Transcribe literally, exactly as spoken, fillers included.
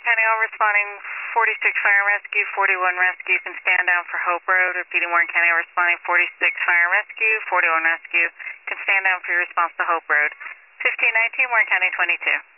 County, all responding forty-six Fire and Rescue, forty-one Rescue can stand down for Hope Road. Repeating, Warren County, all responding forty-six Fire and Rescue, forty-one Rescue can stand down for your response to Hope Road. fifteen nineteen, Warren County twenty-two.